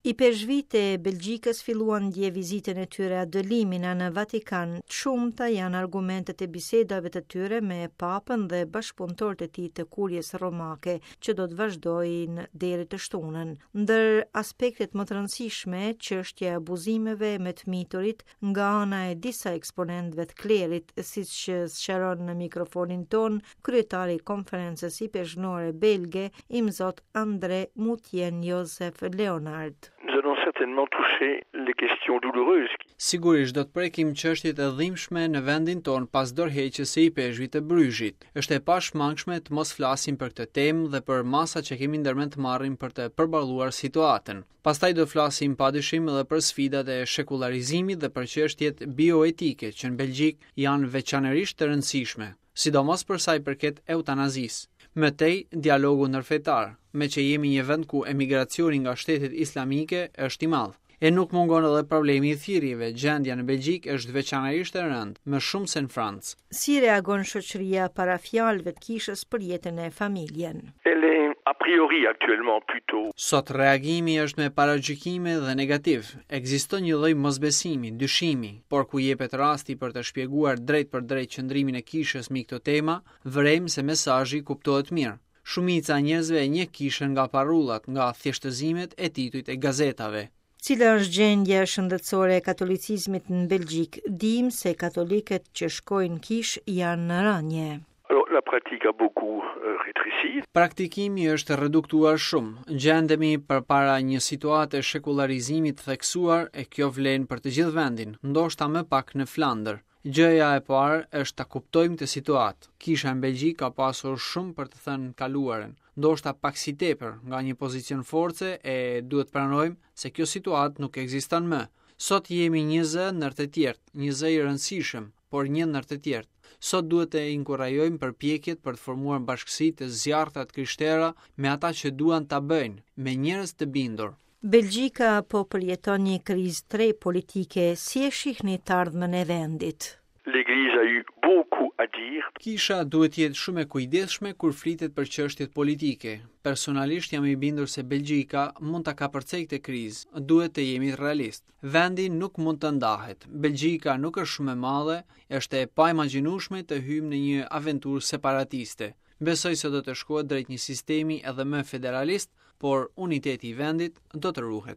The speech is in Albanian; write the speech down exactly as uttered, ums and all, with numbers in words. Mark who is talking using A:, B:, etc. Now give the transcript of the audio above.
A: I peshqvitë e Belgjikës filluan dje vizitën e tyre a dëlimina në Vatikan. Shumëta janë argumentet e bisedave të tyre me papën dhe bashkëpunëtorët e tij të kurjes romake, që do të vazhdojnë deri të shtunën. Ndër aspektet më të rëndësishme, çështja e abuzimeve me të miturit nga ana e disa eksponentëve të klerit, siç sqaron në mikrofonin ton kryetari i konferencës i peshqnore belge, imzot André Mutjen Josef Leonard.
B: Nous allons certainement toucher les questions douloureuses.
C: Sigurisht do të prekim çështjet e dhimbshme në vendin ton pas dorëheqjes së i peshqvit të Bryzhit. Është e pashmangshme të mos flasim për këtë temë dhe për masat që kemi ndërmend të marrim për të përballuar situatën. Pastaj do flasim padyshim edhe për sfidat e shekularizimit dhe për çështjet bioetike që në Belgjik janë veçanërisht të rëndësishme, sidomos për sa i përket eutanazisë. Më tej, dialogu ndërfetar, me që jemi një vend ku emigracioni nga shtetet islamike është i madh. E nuk mungon edhe problemi i thirrjeve. Gjendja në Belgjik është veçanërisht e rëndë, më shumë se në Francë.
A: Si reagon shoqëria para fjalëve të kishës për jetën e familjen?
B: Elle est a priori actuellement plutôt.
C: Sot reagimi është me paragjykime dhe negativ. Ekziston një lloj mosbesimi, dyshimi, por ku jepet rasti për të shpjeguar drejt për drejt qëndrimin e kishës mbi këtë tema, vërejmë se mesazhi kuptohet mirë. Shumica e njerëzve e njeh kishën nga parullat, nga thjeshtëzimet e titujt e gazetave.
A: Cila është gjendja shëndetësore e katolicizmit në Belgjik? Dim se katolikët që shkojnë kish janë në rënje.
B: Alors, la pratique a beaucoup euh, rétréci.
C: Praktikimi është reduktuar shumë. Gjendemi përpara një situate shekularizimit theksuar e kjo vlen për të gjithë vendin, ndoshta më pak në Flandër. Gjëja e parë është ta kuptojmë të situatë. Kisha në Belgjik ka pasur shumë për të thënë kaluaren, ndoshta pak si tepër nga një pozicion force e duhet pranojmë se kjo situatë nuk ekziston më. Sot jemi një zë ndër të tjerë, një zë i rëndësishëm, por një ndër të tjerë. Sot duhet të inkurajojmë përpjekjet për të formuar bashkësi të zjarrta të krishtera me ata që duan ta bëjnë, me njerëz të bindur.
A: Belgjika po përjeton një krizë tre politike, si e shihni të ardhmen e vendit?
B: L'Église a eu beaucoup à dire.
C: Kisha duhet jetë shumë e kujdesshme kur flitet për çështjet politike. Personalisht jam i bindur se Belgjika mund ta kapërcejë këtë krizë. Duhet të jemi realist. Vendi nuk mund të ndahet. Belgjika nuk është shumë e madhe, është e paimagjinueshme të hyjmë në një aventurë separatiste. Besoj se do të shkohet drejt një sistemi edhe më federalist, por uniteti i vendit do të ruhet.